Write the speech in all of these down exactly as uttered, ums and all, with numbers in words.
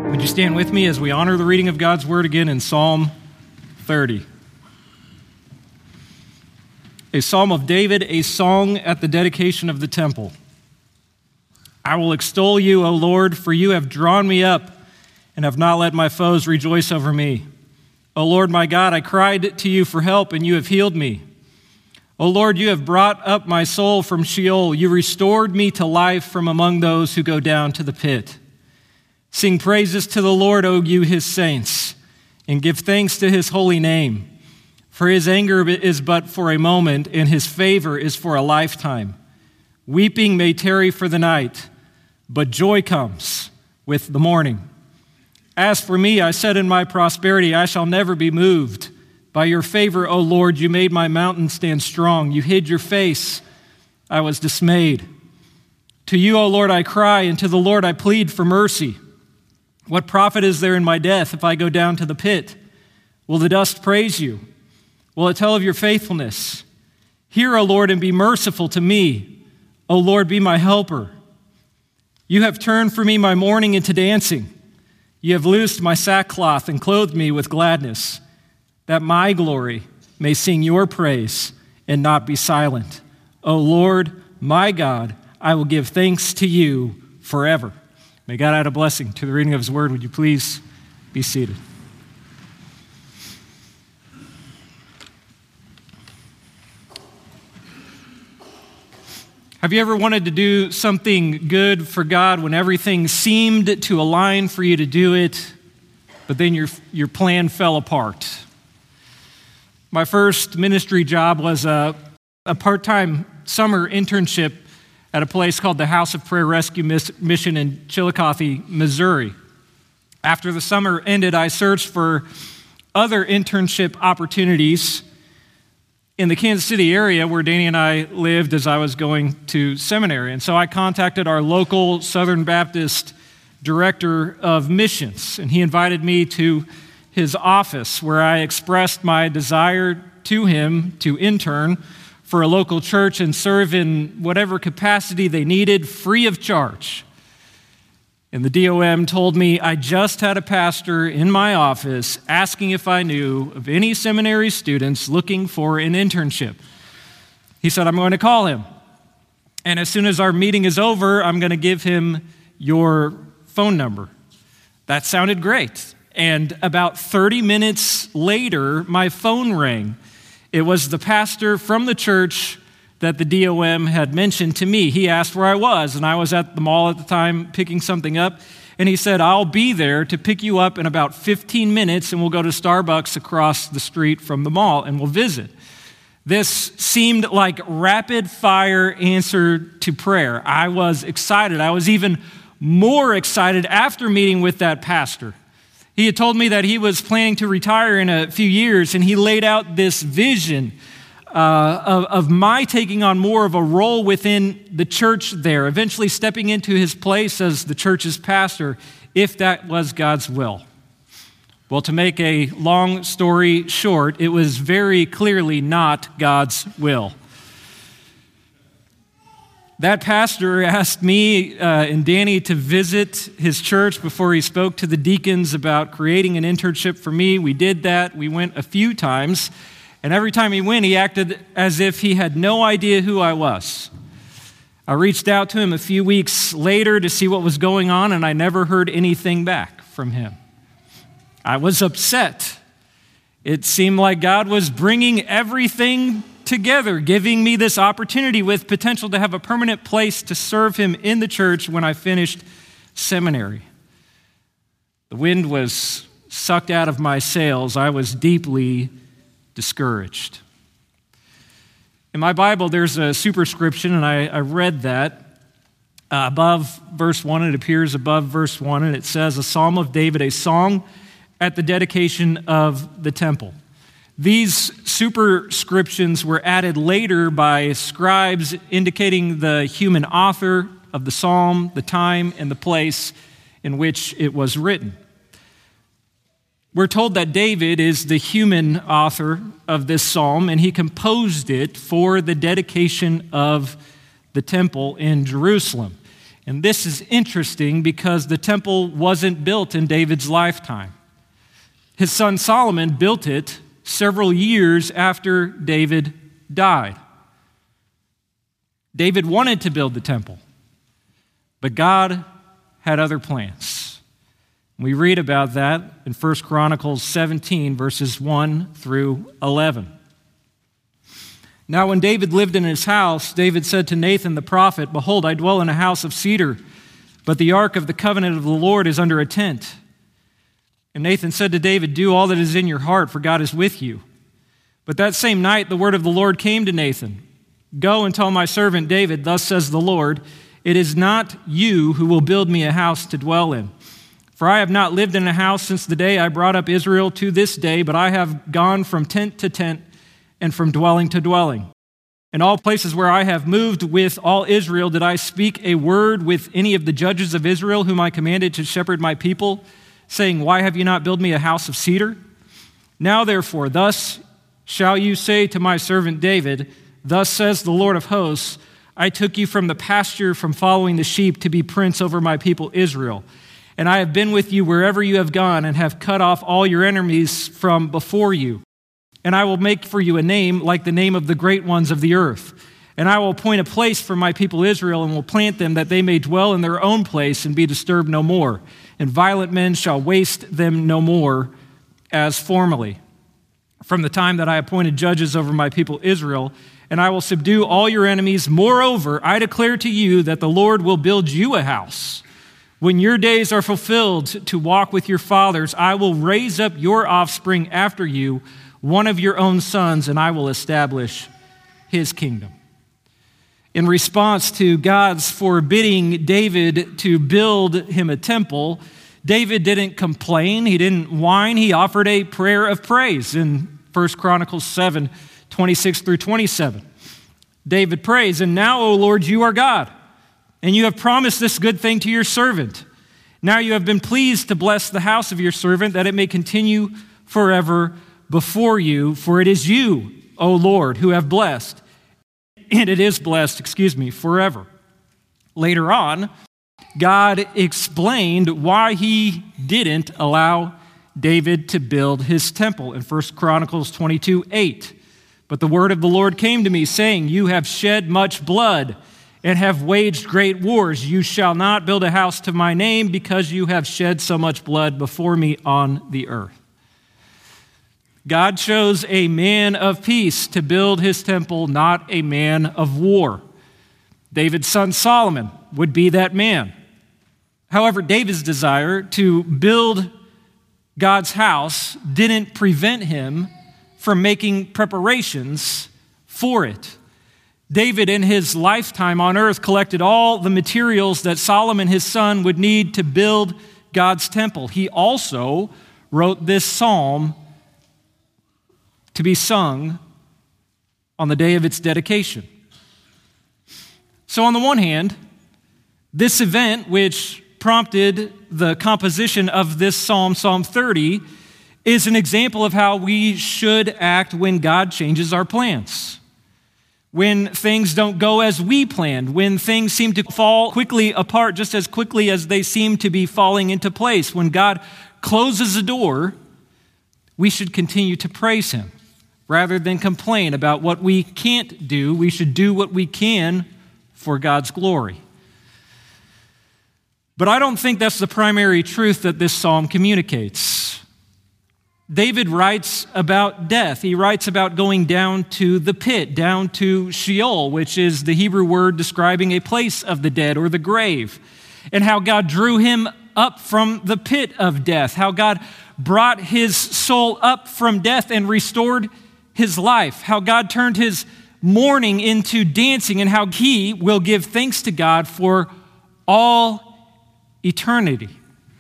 Would you stand with me as we honor the reading of God's word again in Psalm thirty? A psalm of David, a song at the dedication of the temple. I will extol you, O Lord, for you have drawn me up and have not let my foes rejoice over me. O Lord my God, I cried to you for help, and you have healed me. O Lord, you have brought up my soul from Sheol. You restored me to life from among those who go down to the pit. Sing praises to the Lord, O you his saints, and give thanks to his holy name. For his anger is but for a moment, and his favor is for a lifetime. Weeping may tarry for the night, but joy comes with the morning. As for me, I said in my prosperity, I shall never be moved. By your favor, O Lord, you made my mountain stand strong. You hid your face. I was dismayed. To you, O Lord, I cry, and to the Lord I plead for mercy. What profit is there in my death if I go down to the pit? Will the dust praise you? Will it tell of your faithfulness? Hear, O Lord, and be merciful to me. O Lord, be my helper. You have turned for me my mourning into dancing. You have loosed my sackcloth and clothed me with gladness, that my glory may sing your praise and not be silent. O Lord, my God, I will give thanks to you forever. May God add a blessing to the reading of his word. Would you please be seated? Have you ever wanted to do something good for God when everything seemed to align for you to do it, but then your, your plan fell apart? My first ministry job was a, a part-time summer internship at a place called the House of Prayer Rescue Mission in Chillicothe, Missouri. After the summer ended, I searched for other internship opportunities in the Kansas City area where Danny and I lived as I was going to seminary. And so I contacted our local Southern Baptist director of missions, and he invited me to his office where I expressed my desire to him to intern for a local church and serve in whatever capacity they needed, free of charge. And the D O M told me I just had a pastor in my office asking if I knew of any seminary students looking for an internship. He said, I'm going to call him. And as soon as our meeting is over, I'm going to give him your phone number. That sounded great. And about thirty minutes later, my phone rang. It was the pastor from the church that the D O M had mentioned to me. He asked where I was, and I was at the mall at the time picking something up, and he said, I'll be there to pick you up in about fifteen minutes, and we'll go to Starbucks across the street from the mall, and we'll visit. This seemed like rapid-fire answer to prayer. I was excited. I was even more excited after meeting with that pastor. He had told me that he was planning to retire in a few years, and he laid out this vision uh, of, of my taking on more of a role within the church there, eventually stepping into his place as the church's pastor, if that was God's will. Well, to make a long story short, it was very clearly not God's will. That pastor asked me uh, and Danny to visit his church before he spoke to the deacons about creating an internship for me. We did that. We went a few times. And every time he went, he acted as if he had no idea who I was. I reached out to him a few weeks later to see what was going on, and I never heard anything back from him. I was upset. It seemed like God was bringing everything together, giving me this opportunity with potential to have a permanent place to serve him in the church when I finished seminary. The wind was sucked out of my sails. I was deeply discouraged. In my Bible, there's a superscription, and I, I read that. Uh, above verse one, it appears above verse one, and it says, a psalm of David, a song at the dedication of the temple. These superscriptions were added later by scribes indicating the human author of the psalm, the time, and the place in which it was written. We're told that David is the human author of this psalm, and he composed it for the dedication of the temple in Jerusalem. And this is interesting because the temple wasn't built in David's lifetime. His son Solomon built it several years after David died. David wanted to build the temple, but God had other plans. We read about that in First Chronicles seventeen, verses one through eleven. Now when David lived in his house, David said to Nathan the prophet, "Behold, I dwell in a house of cedar, but the ark of the covenant of the Lord is under a tent." And Nathan said to David, "Do all that is in your heart, for God is with you." But that same night the word of the Lord came to Nathan. "Go and tell my servant David, thus says the Lord, it is not you who will build me a house to dwell in. For I have not lived in a house since the day I brought up Israel to this day, but I have gone from tent to tent and from dwelling to dwelling. In all places where I have moved with all Israel, did I speak a word with any of the judges of Israel whom I commanded to shepherd my people, saying, why have you not built me a house of cedar? Now therefore, thus shall you say to my servant David, thus says the Lord of hosts, I took you from the pasture, from following the sheep, to be prince over my people Israel. And I have been with you wherever you have gone, and have cut off all your enemies from before you. And I will make for you a name like the name of the great ones of the earth. And I will appoint a place for my people Israel, and will plant them that they may dwell in their own place and be disturbed no more. And violent men shall waste them no more as formerly. From the time that I appointed judges over my people Israel, and I will subdue all your enemies. Moreover, I declare to you that the Lord will build you a house. When your days are fulfilled to walk with your fathers, I will raise up your offspring after you, one of your own sons, and I will establish his kingdom. In response to God's forbidding David to build him a temple, David didn't complain, he didn't whine, he offered a prayer of praise in First Chronicles seven, twenty-six through twenty-seven. David prays, and now, O Lord, you are God, and you have promised this good thing to your servant. Now you have been pleased to bless the house of your servant, that it may continue forever before you, for it is you, O Lord, who have blessed, and it is blessed, excuse me, forever. Later on, God explained why he didn't allow David to build his temple in First Chronicles twenty-two, eight. But the word of the Lord came to me, saying, you have shed much blood and have waged great wars. You shall not build a house to my name, because you have shed so much blood before me on the earth. God chose a man of peace to build his temple, not a man of war. David's son Solomon would be that man. However, David's desire to build God's house didn't prevent him from making preparations for it. David, in his lifetime on earth, collected all the materials that Solomon, his son, would need to build God's temple. He also wrote this psalm to be sung on the day of its dedication. So on the one hand, this event, which prompted the composition of this psalm, Psalm thirty, is an example of how we should act when God changes our plans. When things don't go as we planned, when things seem to fall quickly apart just as quickly as they seem to be falling into place, when God closes a door, we should continue to praise him. Rather than complain about what we can't do, we should do what we can for God's glory. But I don't think that's the primary truth that this psalm communicates. David writes about death. He writes about going down to the pit, down to Sheol, which is the Hebrew word describing a place of the dead or the grave, and how God drew him up from the pit of death, how God brought his soul up from death and restored his life, how God turned his mourning into dancing, and how he will give thanks to God for all eternity.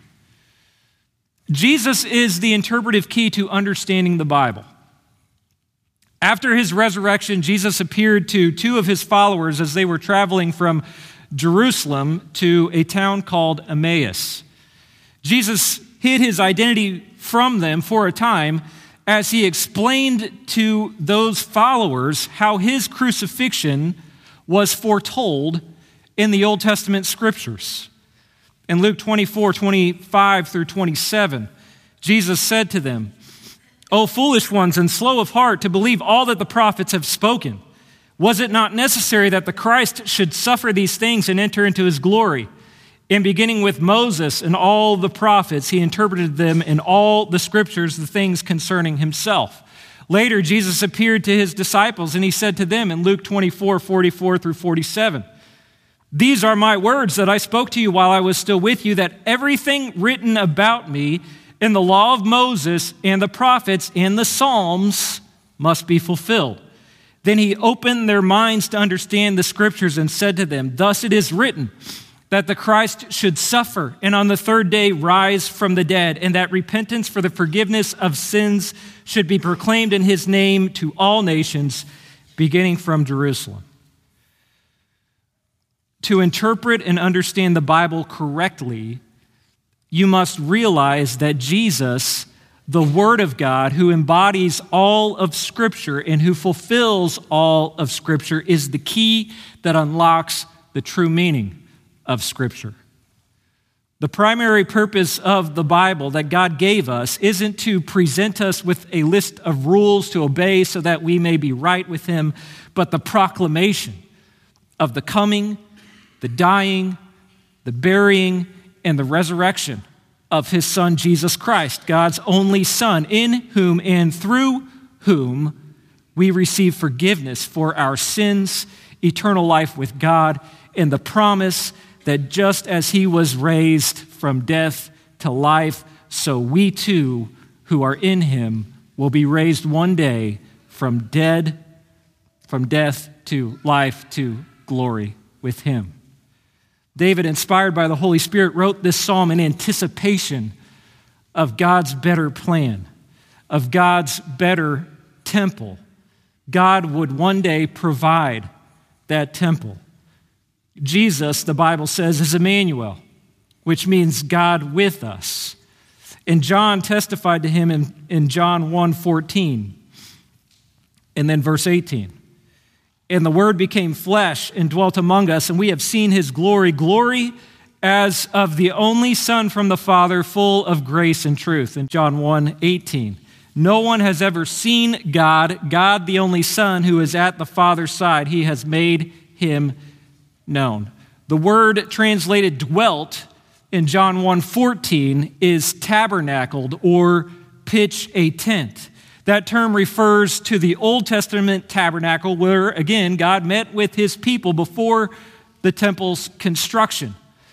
Jesus is the interpretive key to understanding the Bible. After his resurrection, Jesus appeared to two of his followers as they were traveling from Jerusalem to a town called Emmaus. Jesus hid his identity from them for a time as he explained to those followers how his crucifixion was foretold in the Old Testament scriptures. In Luke twenty-four, twenty-five through twenty-seven, Jesus said to them, "O foolish ones and slow of heart to believe all that the prophets have spoken. Was it not necessary that the Christ should suffer these things and enter into his glory? And beginning with Moses and all the prophets, he interpreted them in all the scriptures, the things concerning himself." Later, Jesus appeared to his disciples, and he said to them in Luke twenty-four, forty-four through forty-seven, "These are my words that I spoke to you while I was still with you, that everything written about me in the law of Moses and the prophets and the Psalms must be fulfilled." Then he opened their minds to understand the scriptures and said to them, "Thus it is written, that the Christ should suffer and on the third day rise from the dead, and that repentance for the forgiveness of sins should be proclaimed in his name to all nations, beginning from Jerusalem." To interpret and understand the Bible correctly, you must realize that Jesus, the Word of God, who embodies all of Scripture and who fulfills all of Scripture, is the key that unlocks the true meaning of Scripture. The primary purpose of the Bible that God gave us isn't to present us with a list of rules to obey so that we may be right with him, but the proclamation of the coming, the dying, the burying, and the resurrection of his Son, Jesus Christ, God's only Son, in whom and through whom we receive forgiveness for our sins, eternal life with God, and the promise that just as he was raised from death to life, so we too, who are in him, will be raised one day from dead, from death to life to glory with him. David, inspired by the Holy Spirit, wrote this psalm in anticipation of God's better plan, of God's better temple. God would one day provide that temple. Jesus, the Bible says, is Emmanuel, which means God with us. And John testified to him in, in John one fourteen, and then verse eighteen. "And the Word became flesh and dwelt among us, and we have seen his glory, glory as of the only Son from the Father, full of grace and truth." In John one eighteen. "No one has ever seen God, God the only Son, who is at the Father's side. He has made him known." The word translated dwelt in John one fourteen is tabernacled or pitch a tent. That term refers to the Old Testament tabernacle where, again, God met with his people before the temple's construction.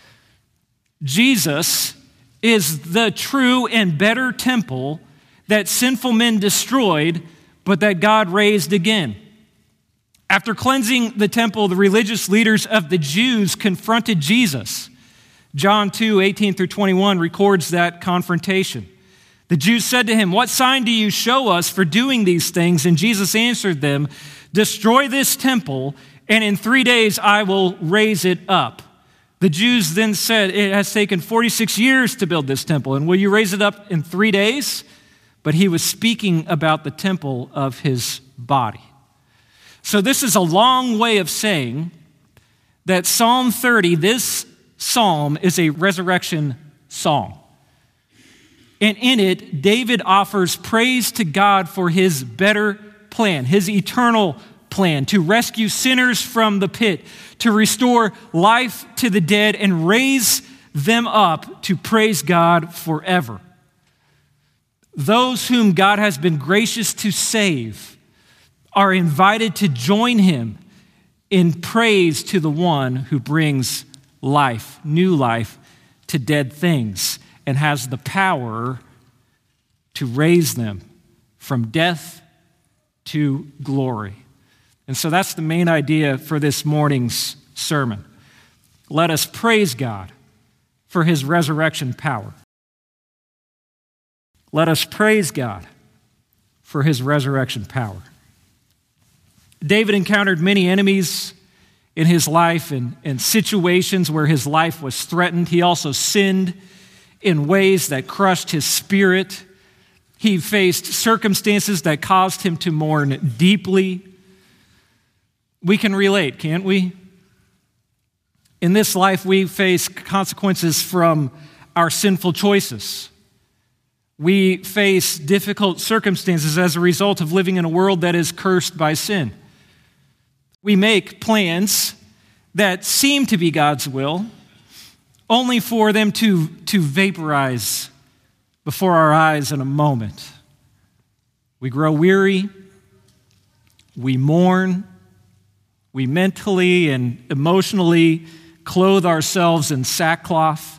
Jesus is the true and better temple that sinful men destroyed, but that God raised again. After cleansing the temple, the religious leaders of the Jews confronted Jesus. John two, eighteen through twenty-one records that confrontation. The Jews said to him, "What sign do you show us for doing these things?" And Jesus answered them, "Destroy this temple, and in three days I will raise it up." The Jews then said, "It has taken forty-six years to build this temple, and will you raise it up in three days?" But he was speaking about the temple of his body. So this is a long way of saying that Psalm thirty, this psalm, is a resurrection psalm. And in it, David offers praise to God for his better plan, his eternal plan, to rescue sinners from the pit, to restore life to the dead, and raise them up to praise God forever. Those whom God has been gracious to save are invited to join him in praise to the one who brings life, new life, to dead things and has the power to raise them from death to glory. And so that's the main idea for this morning's sermon. Let us praise God for his resurrection power. Let us praise God for his resurrection power. David encountered many enemies in his life and, and situations where his life was threatened. He also sinned in ways that crushed his spirit. He faced circumstances that caused him to mourn deeply. We can relate, can't we? In this life, we face consequences from our sinful choices. We face difficult circumstances as a result of living in a world that is cursed by sin. We make plans that seem to be God's will, only for them to, to vaporize before our eyes in a moment. We grow weary, we mourn, we mentally and emotionally clothe ourselves in sackcloth,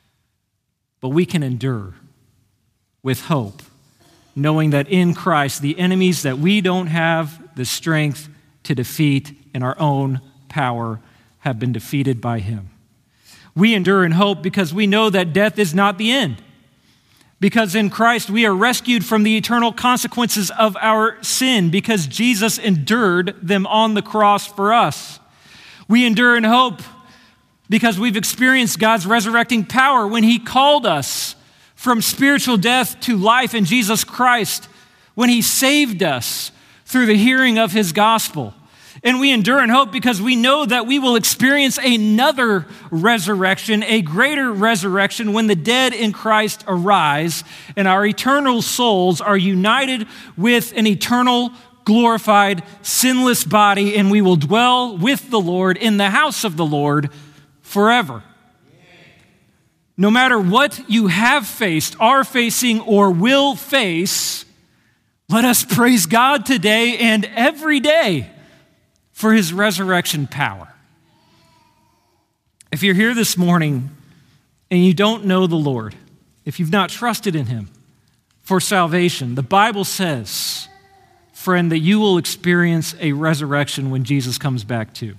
but we can endure with hope, knowing that in Christ, the enemies that we don't have the strength to defeat in our own power have been defeated by him. We endure in hope because we know that death is not the end. Because in Christ we are rescued from the eternal consequences of our sin because Jesus endured them on the cross for us. We endure in hope because we've experienced God's resurrecting power when he called us from spiritual death to life in Jesus Christ, when he saved us through the hearing of his gospel. And we endure in hope because we know that we will experience another resurrection, a greater resurrection, when the dead in Christ arise and our eternal souls are united with an eternal, glorified, sinless body, and we will dwell with the Lord in the house of the Lord forever. No matter what you have faced, are facing, or will face, let us praise God today and every day for his resurrection power. If you're here this morning and you don't know the Lord, if you've not trusted in him for salvation, the Bible says, friend, that you will experience a resurrection when Jesus comes back too.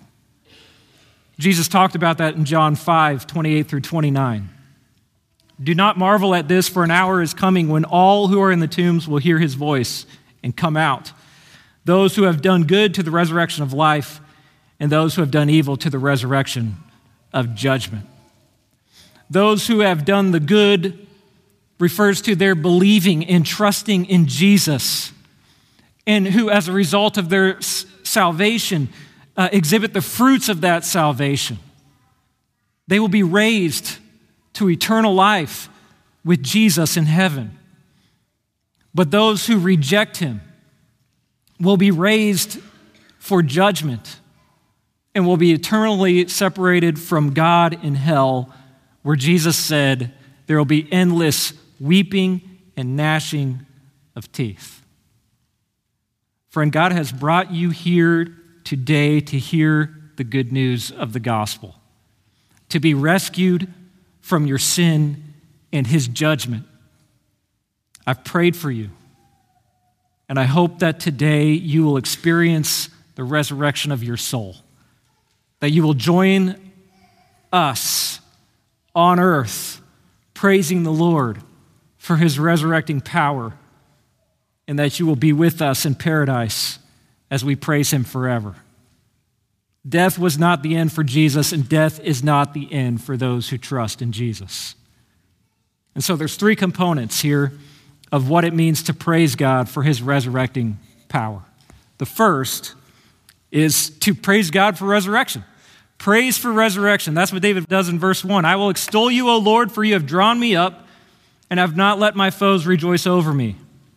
Jesus talked about that in John five, twenty-eight through twenty-nine. Do not marvel at this, for an hour is coming when all who are in the tombs will hear his voice and come out. Those who have done good to the resurrection of life, and those who have done evil to the resurrection of judgment. Those who have done the good refers to their believing and trusting in Jesus, and who, as a result of their salvation, uh, exhibit the fruits of that salvation. They will be raised to eternal life with Jesus in heaven. But those who reject him will be raised for judgment and will be eternally separated from God in hell, where Jesus said there will be endless weeping and gnashing of teeth. Friend, God has brought you here today to hear the good news of the gospel, to be rescued from your sin and his judgment. I've prayed for you, and I hope that today you will experience the resurrection of your soul, that you will join us on earth praising the Lord for his resurrecting power, and that you will be with us in paradise as we praise him forever. Death was not the end for Jesus, and death is not the end for those who trust in Jesus. And so there's three components here of what it means to praise God for his resurrecting power. The first is to praise God for resurrection. Praise for resurrection. That's what David does in verse one. I will extol you, O Lord, for you have drawn me up and have not let my foes rejoice over me.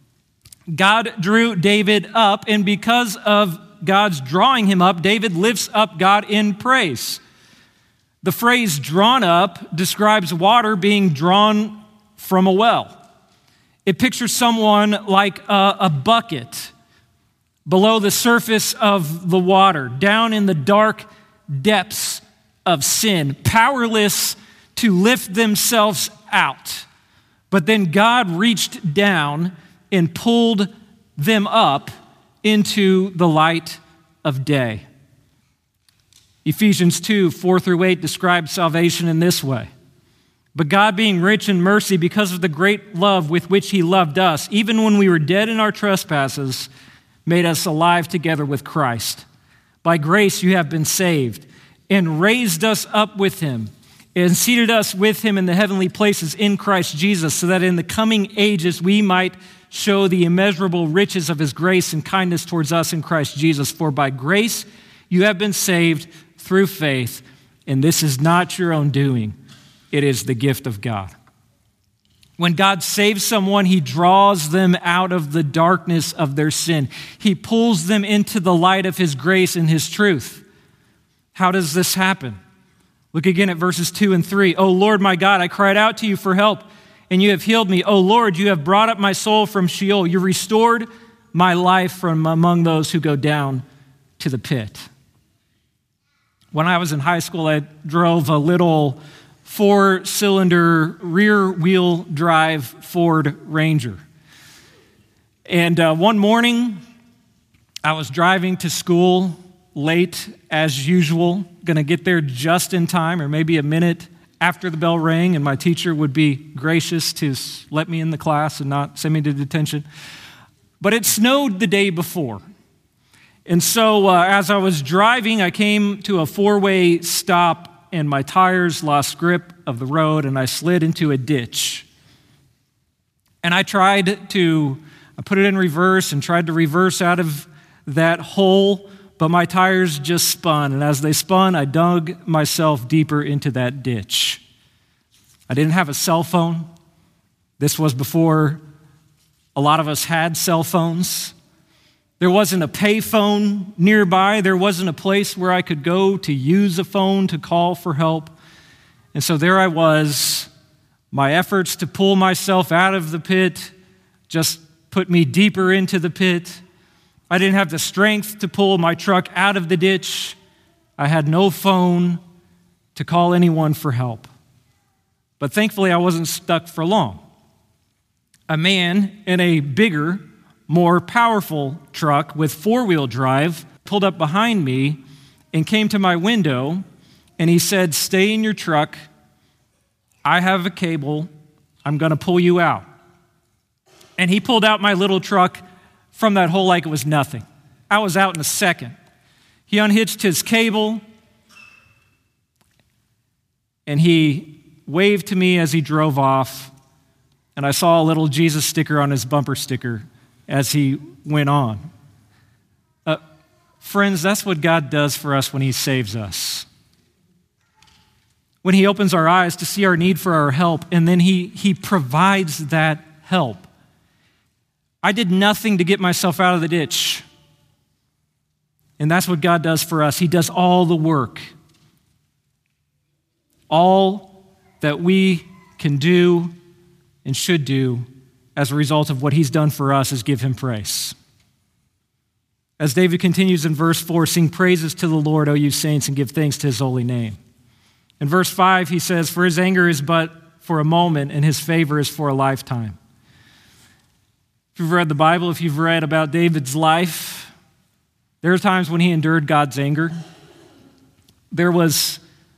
God drew David up, and because of God's drawing him up, David lifts up God in praise. The phrase drawn up describes water being drawn from a well. It pictures someone like a, a bucket below the surface of the water, down in the dark depths of sin, powerless to lift themselves out. But then God reached down and pulled them up into the light of day. Ephesians two, four through eight describes salvation in this way. But God, being rich in mercy because of the great love with which he loved us, even when we were dead in our trespasses, made us alive together with Christ. By grace you have been saved, and raised us up with him, and seated us with him in the heavenly places in Christ Jesus, so that in the coming ages we might show the immeasurable riches of his grace and kindness towards us in Christ Jesus. For by grace you have been saved through faith, and this is not your own doing. It is the gift of God. When God saves someone, he draws them out of the darkness of their sin. He pulls them into the light of his grace and his truth. How does this happen? Look again at verses two and three. "O Lord, my God, I cried out to you for help, and you have healed me. O Lord, you have brought up my soul from Sheol. You restored my life from among those who go down to the pit." When I was in high school, I drove a little four-cylinder rear-wheel drive Ford Ranger. And uh, one morning, I was driving to school late as usual, going to get there just in time, or maybe a minute after the bell rang, and my teacher would be gracious to let me in the class and not send me to detention. But it snowed the day before. And so uh, as I was driving, I came to a four-way stop, and my tires lost grip of the road, and I slid into a ditch. And I tried to, I put it in reverse and tried to reverse out of that hole, but my tires just spun. And as they spun, I dug myself deeper into that ditch. I didn't have a cell phone. This was before a lot of us had cell phones. There wasn't a payphone nearby. There wasn't a place where I could go to use a phone to call for help. And so there I was. My efforts to pull myself out of the pit just put me deeper into the pit. I didn't have the strength to pull my truck out of the ditch. I had no phone to call anyone for help. But thankfully, I wasn't stuck for long. A man in a bigger, more powerful truck with four-wheel drive pulled up behind me and came to my window, and he said, "Stay in your truck. I have a cable. I'm going to pull you out." And he pulled out my little truck from that hole like it was nothing. I was out in a second. He unhitched his cable, and he waved to me as he drove off, and I saw a little Jesus sticker on his bumper sticker as he went on. Uh, friends, that's what God does for us when he saves us. When he opens our eyes to see our need for our help, and then he, he provides that help. I did nothing to get myself out of the ditch. And that's what God does for us. He does all the work. All that we can do and should do as a result of what he's done for us is give him praise. As David continues in verse four, "Sing praises to the Lord, O you saints, and give thanks to his holy name." In verse five, he says, "For his anger is but for a moment, and his favor is for a lifetime." If you've read the Bible, if you've read about David's life, there are times when he endured God's anger. There was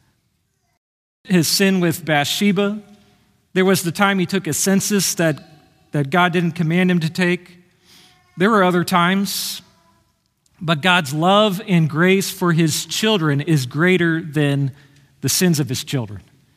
his sin with Bathsheba. There was the time he took a census that that God didn't command him to take. There were other times, but God's love and grace for his children is greater than the sins of his children.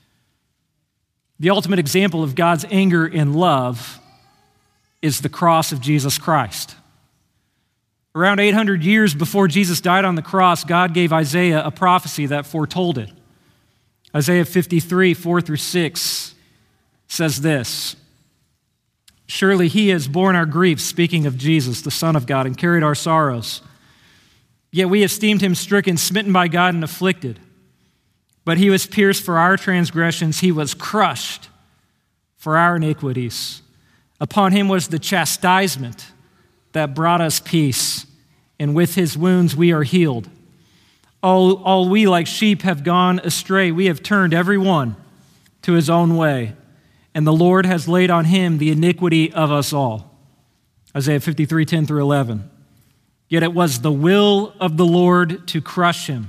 The ultimate example of God's anger and love is the cross of Jesus Christ. Around eight hundred years before Jesus died on the cross, God gave Isaiah a prophecy that foretold it. Isaiah fifty-three, four through six says this, "Surely he has borne our griefs," speaking of Jesus, the Son of God, "and carried our sorrows. Yet we esteemed him stricken, smitten by God, and afflicted. But he was pierced for our transgressions. He was crushed for our iniquities. Upon him was the chastisement that brought us peace, and with his wounds we are healed. All, all we like sheep have gone astray. We have turned every one to his own way, and the Lord has laid on him the iniquity of us all." Isaiah fifty-three, ten through eleven. "Yet it was the will of the Lord to crush him.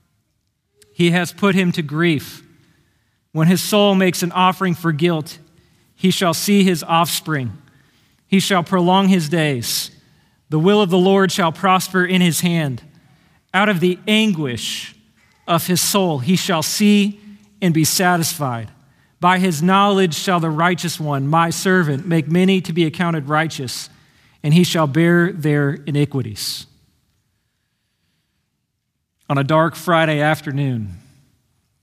He has put him to grief. When his soul makes an offering for guilt, he shall see his offspring. He shall prolong his days. The will of the Lord shall prosper in his hand. Out of the anguish of his soul he shall see and be satisfied. By his knowledge shall the righteous one, my servant, make many to be accounted righteous, and he shall bear their iniquities." On a dark Friday afternoon,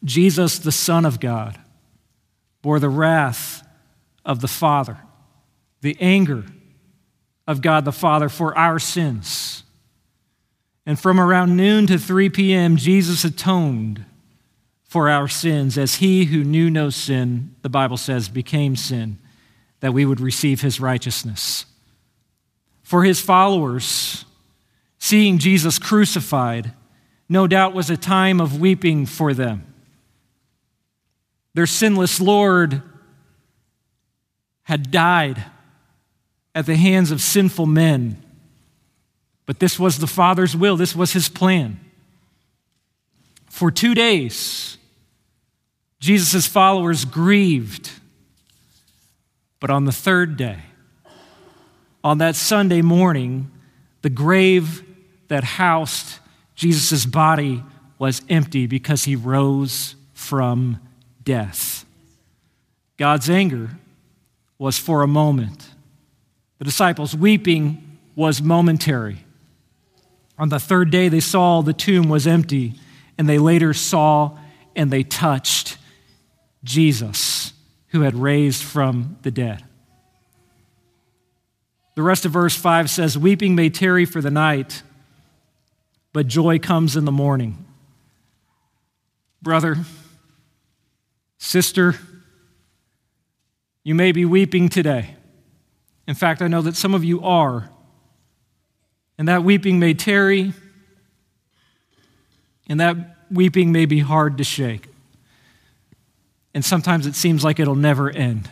Jesus, the Son of God, bore the wrath of the Father, the anger of God the Father for our sins. And from around noon to three p.m., Jesus atoned for our sins as he who knew no sin, the Bible says, became sin, that we would receive his righteousness. For his followers, seeing Jesus crucified, no doubt was a time of weeping for them. Their sinless Lord had died at the hands of sinful men. But this was the Father's will. This was his plan. For two days, Jesus' followers grieved. But on the third day, on that Sunday morning, the grave that housed Jesus' body was empty because he rose from death. God's anger was for a moment. The disciples' weeping was momentary. On the third day, they saw the tomb was empty, and they later saw and they touched Jesus, who had raised from the dead. The rest of verse five says, "Weeping may tarry for the night, but joy comes in the morning." Brother, sister, you may be weeping today. In fact, I know that some of you are. And that weeping may tarry, and that weeping may be hard to shake. And sometimes it seems like it'll never end.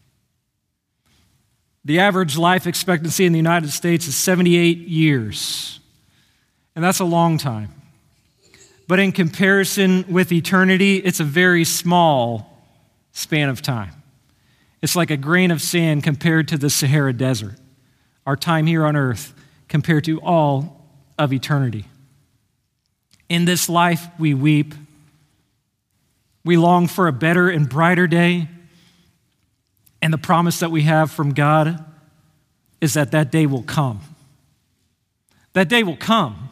The average life expectancy in the United States is seventy-eight years. And that's a long time. But in comparison with eternity, it's a very small span of time. It's like a grain of sand compared to the Sahara Desert. Our time here on earth compared to all of eternity. In this life, we weep. We long for a better and brighter day. And the promise that we have from God is that that day will come. That day will come.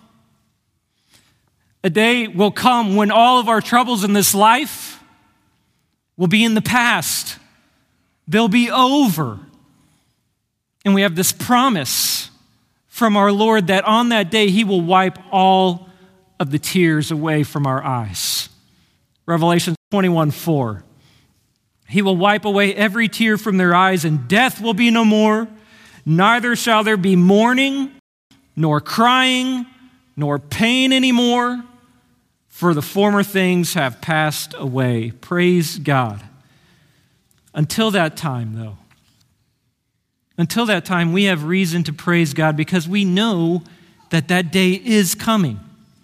A day will come when all of our troubles in this life will be in the past. They'll be over. And we have this promise from our Lord that on that day he will wipe all of the tears away from our eyes. Revelation twenty-one four. He will wipe away every tear from their eyes, and death will be no more. Neither shall there be mourning, nor crying, nor pain anymore, for the former things have passed away. Praise God. Until that time, though, until that time, we have reason to praise God because we know that that day is coming.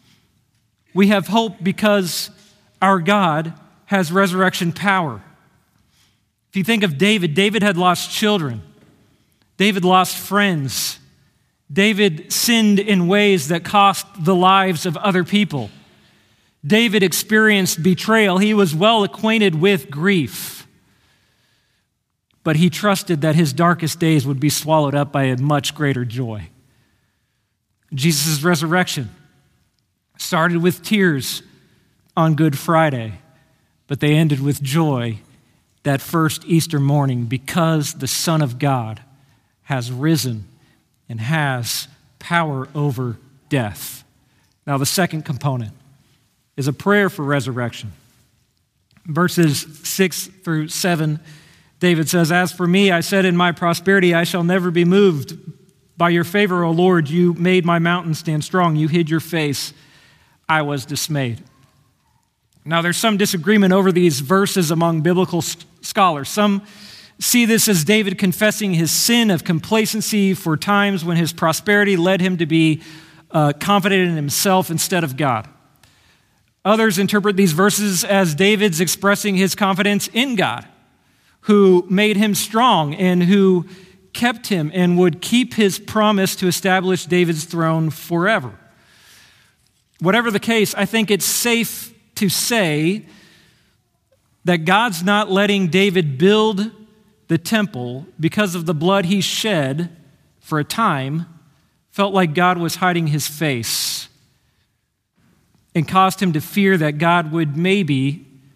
We have hope because our God has resurrection power. If you think of David, David had lost children. David lost friends. David sinned in ways that cost the lives of other people. David experienced betrayal. He was well acquainted with grief. But he trusted that his darkest days would be swallowed up by a much greater joy. Jesus' resurrection started with tears on Good Friday, but they ended with joy that first Easter morning because the Son of God has risen and has power over death. Now, the second component is a prayer for resurrection. Verses six through seven, David says, "As for me, I said in my prosperity, I shall never be moved. By your favor, O Lord, you made my mountain stand strong. You hid your face. I was dismayed." Now, there's some disagreement over these verses among biblical scholars. Some see this as David confessing his sin of complacency for times when his prosperity led him to be uh, confident in himself instead of God. Others interpret these verses as David's expressing his confidence in God, who made him strong and who kept him and would keep his promise to establish David's throne forever. Whatever the case, I think it's safe to say that God's not letting David build the temple because of the blood he shed for a time felt like God was hiding his face and caused him to fear that God would maybe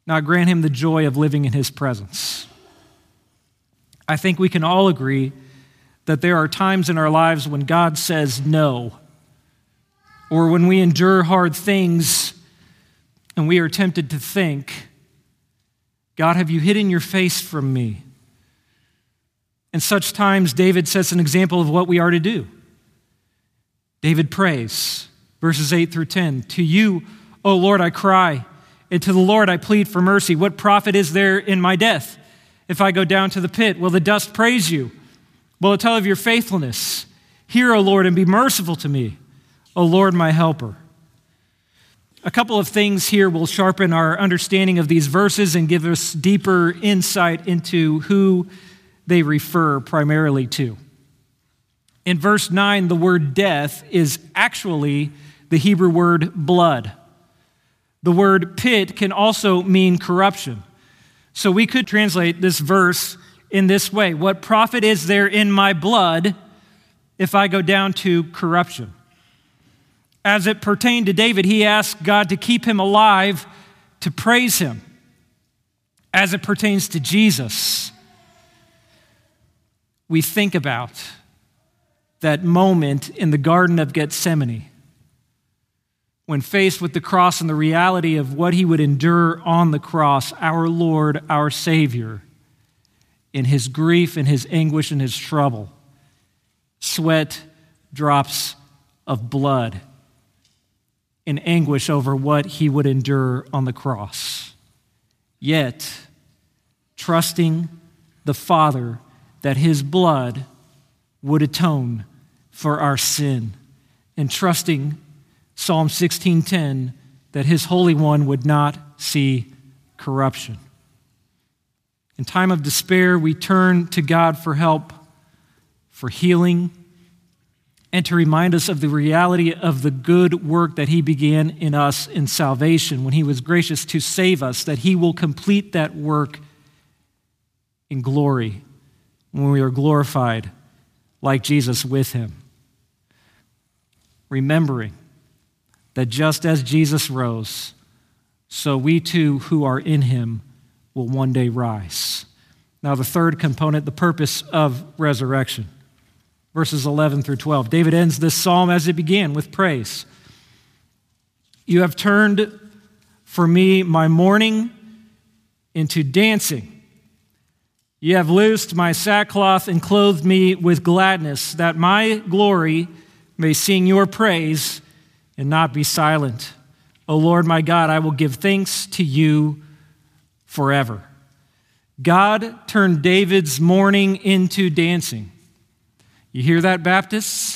not grant him the joy of living in his presence. I think we can all agree that there are times in our lives when God says no, or when we endure hard things and we are tempted to think, God, have you hidden your face from me? In such times, David sets an example of what we are to do. David prays, verses eight through ten, "To you, O Lord, I cry, and to the Lord I plead for mercy. What profit is there in my death? If I go down to the pit, will the dust praise you? Will it tell of your faithfulness? Hear, O Lord, and be merciful to me, O Lord, my helper." A couple of things here will sharpen our understanding of these verses and give us deeper insight into who they refer primarily to. In verse nine, the word death is actually the Hebrew word blood. The word pit can also mean corruption. So we could translate this verse in this way: what profit is there in my blood if I go down to corruption? As it pertained to David, he asked God to keep him alive to praise him. As it pertains to Jesus, we think about that moment in the Garden of Gethsemane when faced with the cross and the reality of what he would endure on the cross, our Lord, our Savior, in his grief, in his anguish, in his trouble, sweat drops of blood in anguish over what he would endure on the cross. Yet, trusting the Father that his blood would atone for our sin, and trusting Psalm sixteen ten that his Holy One would not see corruption. In time of despair, we turn to God for help, for healing, and to remind us of the reality of the good work that he began in us in salvation when he was gracious to save us, that he will complete that work in glory when we are glorified like Jesus with him. Remembering that just as Jesus rose, so we too who are in him will one day rise. Now the third component, the purpose of resurrection. Verses eleven through twelve. David ends this psalm as it began with praise. "You have turned for me my mourning into dancing. You have loosed my sackcloth and clothed me with gladness, that my glory may sing your praise and not be silent. O Lord my God, I will give thanks to you forever." God turned David's mourning into dancing. You hear that, Baptists?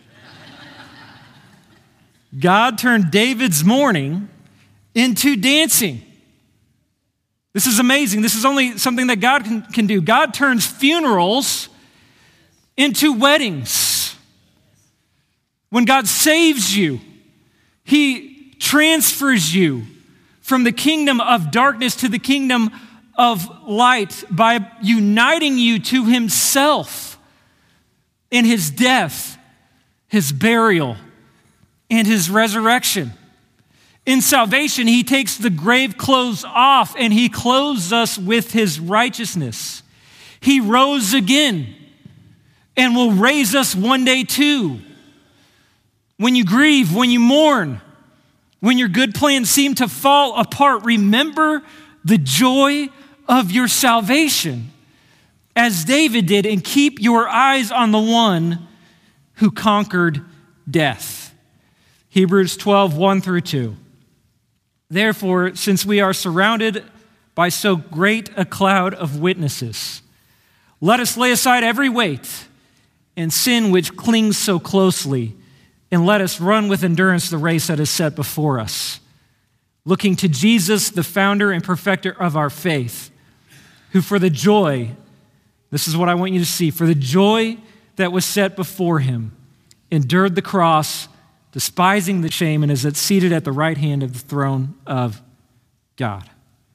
God turned David's mourning into dancing. This is amazing. This is only something that God can, can do. God turns funerals into weddings. When God saves you, he transfers you from the kingdom of darkness to the kingdom of light by uniting you to himself in his death, his burial, and his resurrection. In salvation, he takes the grave clothes off and he clothes us with his righteousness. He rose again and will raise us one day too. When you grieve, when you mourn, when your good plans seem to fall apart, remember the joy of your salvation, as David did, and keep your eyes on the one who conquered death. Hebrews twelve, one through two. "Therefore, since we are surrounded by so great a cloud of witnesses, let us lay aside every weight and sin which clings so closely, and let us run with endurance the race that is set before us, looking to Jesus, the founder and perfecter of our faith, who for the joy," this is what I want you to see, "for the joy that was set before him, endured the cross, despising the shame, and is seated at the right hand of the throne of God."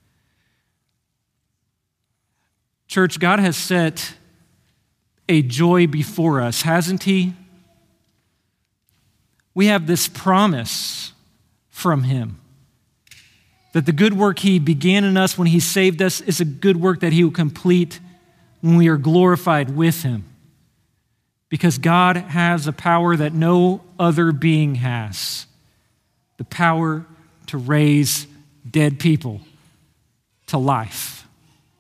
Church, God has set a joy before us, hasn't he? We have this promise from him that the good work he began in us when he saved us is a good work that he will complete when we are glorified with him. Because God has a power that no other being has, the power to raise dead people to life.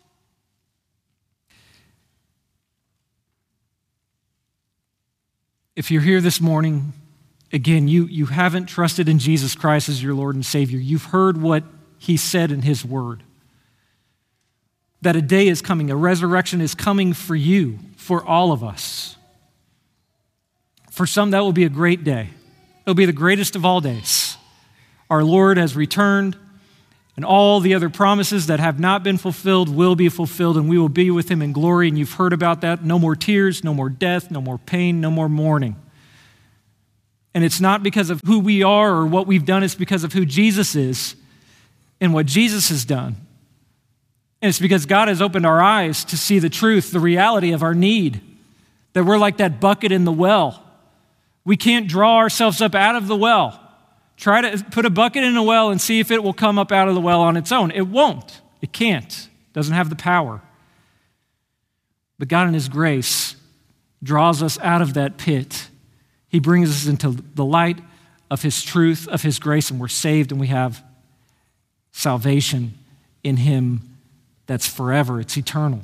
If you're here this morning, again, you, you haven't trusted in Jesus Christ as your Lord and Savior. You've heard what he said in his word, that a day is coming, a resurrection is coming for you, for all of us. For some, that will be a great day. It'll be the greatest of all days. Our Lord has returned, and all the other promises that have not been fulfilled will be fulfilled, and we will be with him in glory, and you've heard about that. No more tears, no more death, no more pain, no more mourning. And it's not because of who we are or what we've done, it's because of who Jesus is and what Jesus has done. And it's because God has opened our eyes to see the truth, the reality of our need, that we're like that bucket in the well. We can't draw ourselves up out of the well. Try to put a bucket in a well and see if it will come up out of the well on its own. It won't. It can't. It doesn't have the power. But God in his grace draws us out of that pit. He brings us into the light of his truth, of his grace, and we're saved and we have salvation in him that's forever. It's eternal.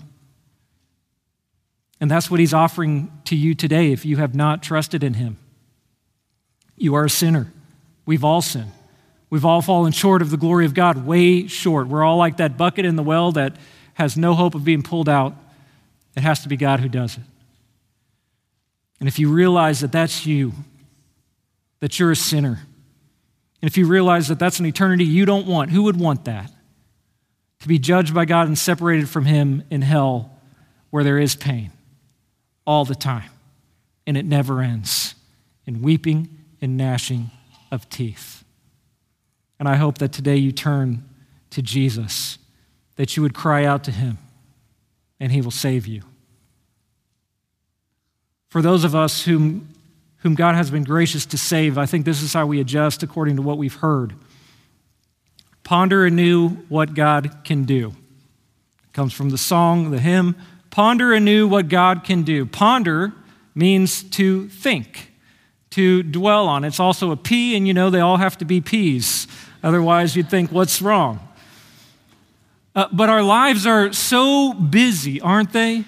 And that's what he's offering to you today if you have not trusted in him. You are a sinner. We've all sinned. We've all fallen short of the glory of God, way short. We're all like that bucket in the well that has no hope of being pulled out. It has to be God who does it. And if you realize that that's you, that you're a sinner, and if you realize that that's an eternity you don't want, who would want that? To be judged by God and separated from him in hell where there is pain all the time, and it never ends, in weeping and gnashing of teeth. And I hope that today you turn to Jesus, that you would cry out to him, and he will save you. For those of us whom, whom God has been gracious to save, I think this is how we adjust according to what we've heard. Ponder anew what God can do. It comes from the song, the hymn, ponder anew what God can do. Ponder means to think, to dwell on. It's also a P, and you know they all have to be P's. Otherwise, you'd think, what's wrong? Uh, but our lives are so busy, aren't they?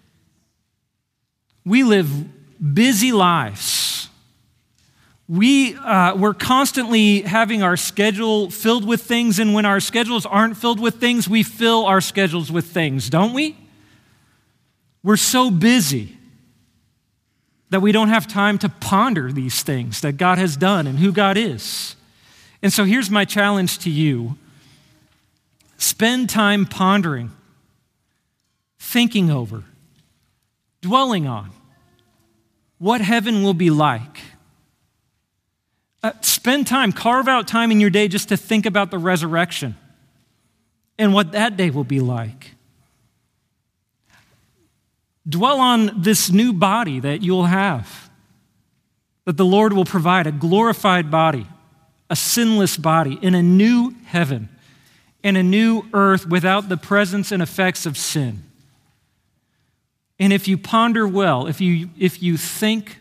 We live busy lives. We, uh, we're constantly having our schedule filled with things, and when our schedules aren't filled with things, we fill our schedules with things, don't we? We're so busy that we don't have time to ponder these things that God has done and who God is. And so here's my challenge to you. Spend time pondering, thinking over, dwelling on what heaven will be like. Uh, spend time, carve out time in your day just to think about the resurrection and what that day will be like. Dwell on this new body that you'll have, that the Lord will provide, a glorified body, a sinless body in a new heaven and a new earth without the presence and effects of sin. And if you ponder well, if you, if you think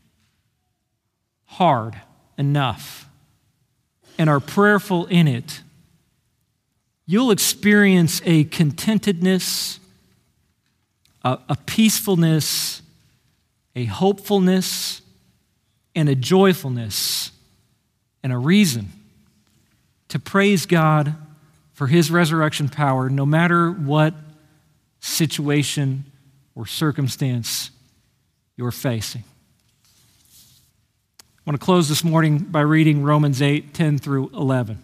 hard enough and are prayerful in it, you'll experience a contentedness, a, a peacefulness, a hopefulness, and a joyfulness, and a reason to praise God for his resurrection power, no matter what situation or circumstance you're facing. I want to close this morning by reading Romans eight, ten through eleven.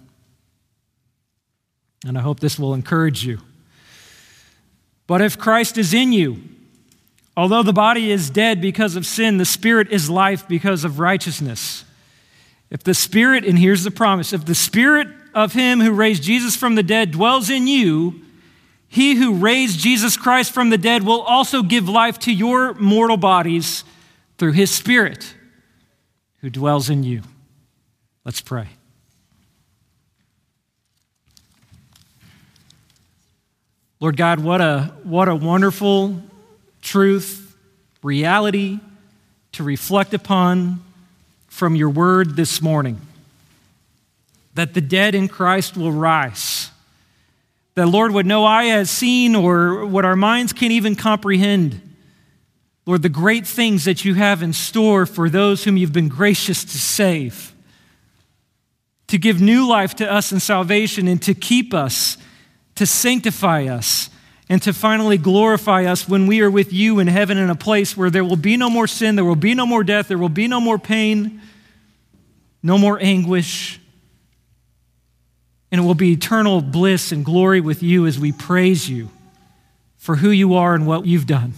And I hope this will encourage you. But if Christ is in you, although the body is dead because of sin, the spirit is life because of righteousness. If the spirit, and here's the promise, if the spirit of him who raised Jesus from the dead dwells in you, he who raised Jesus Christ from the dead will also give life to your mortal bodies through his spirit who dwells in you. Let's pray. Lord God, what a, what a wonderful truth, reality to reflect upon from your word this morning. That the dead in Christ will rise. That, Lord, what no eye has seen or what our minds can't even comprehend. Lord, the great things that you have in store for those whom you've been gracious to save. To give new life to us in salvation and to keep us, to sanctify us, and to finally glorify us when we are with you in heaven in a place where there will be no more sin, there will be no more death, there will be no more pain, no more anguish. And it will be eternal bliss and glory with you as we praise you for who you are and what you've done.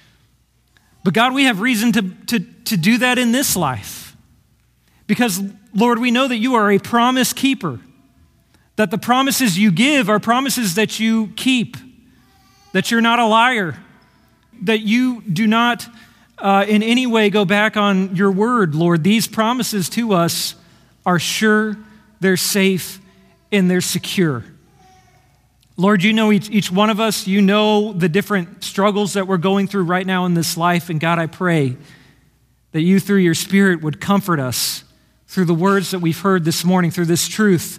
But God, we have reason to, to, to do that in this life. Because, Lord, we know that you are a promise keeper. That the promises you give are promises that you keep. That you're not a liar. That you do not uh, in any way go back on your word, Lord. These promises to us are sure, they're safe, and they're secure. Lord, you know each, each one of us. You know the different struggles that we're going through right now in this life. And God, I pray that you through your Spirit would comfort us through the words that we've heard this morning, through this truth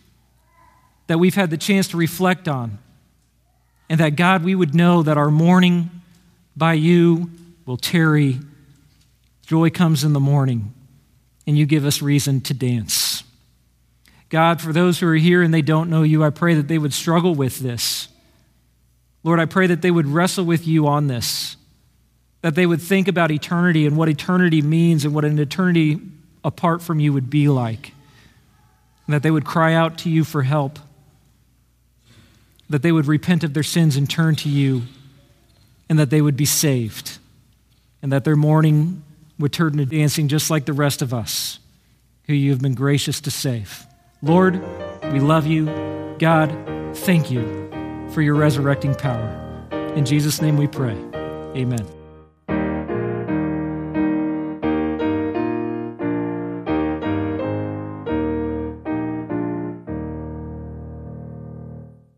that we've had the chance to reflect on. And that, God, we would know that our mourning by you will tarry. Joy comes in the morning, and you give us reason to dance. God, for those who are here and they don't know you, I pray that they would struggle with this. Lord, I pray that they would wrestle with you on this, that they would think about eternity and what eternity means and what an eternity apart from you would be like, and that they would cry out to you for help, that they would repent of their sins and turn to you, and that they would be saved, and that their mourning would turn to dancing just like the rest of us, who you have been gracious to save. Lord, we love you. God, thank you for your resurrecting power. In Jesus' name we pray. Amen.